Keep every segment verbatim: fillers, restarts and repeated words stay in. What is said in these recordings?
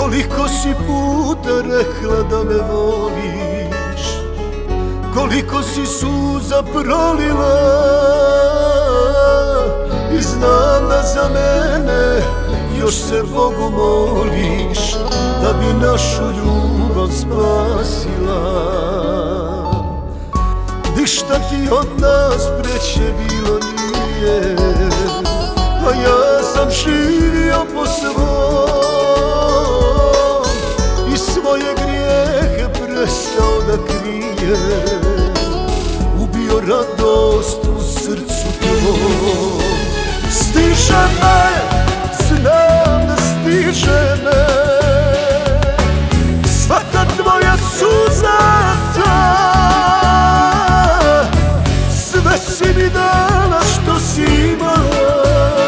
Koliko si puta rekla da me voliš, koliko si suza prolila, i znam da za mene još se Bogu moliš, da bi našu ljubav spasila. Ništa ti od nas preće bilo nije, a ja sam živio po svom i svoje grijehe prestao da krije, ubio radost u srcu tvoj. Stiže me, znam da stiže me svaka tvoja suza, sve si mi dala što si imala,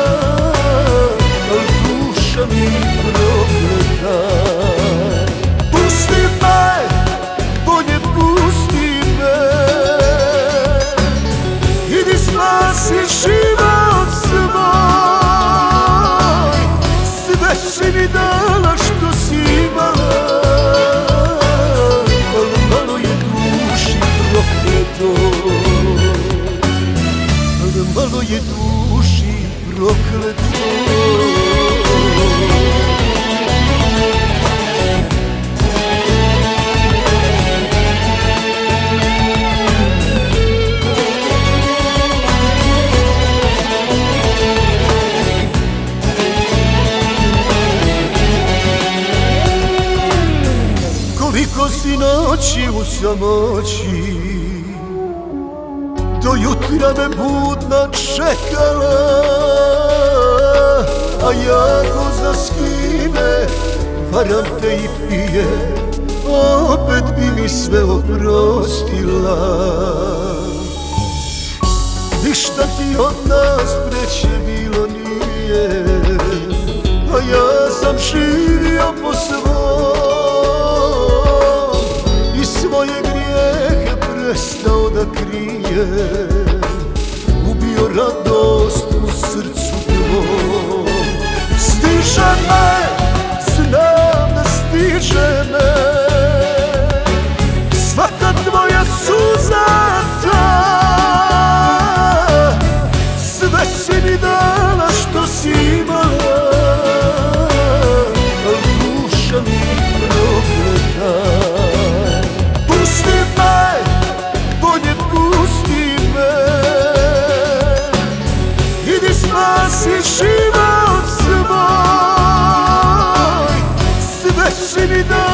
al duša mi prokleta. Pusti me, bolje pusti me, idi spasi život svoj. Sve si mi dala što si imala, al malo je duši prokleto, malo je duši prokleto. Koliko si noći u samoći, do jutra me budna čekala, a ja ko zaskine, varam te i pije, opet bi mi sve oprostila. Ništa ti od nas preće bilo nije, a ja sam živio po svom i svoje grijehe prestao da krije, ubio radost u srcu tvoj. Stiže me, znam da stiže me svaka tvoja suza, sve si mi dala što si imala, al duša mi prokleta. Pusti me, bolje pusti me, idi spasi život svoj. Sve si mi dala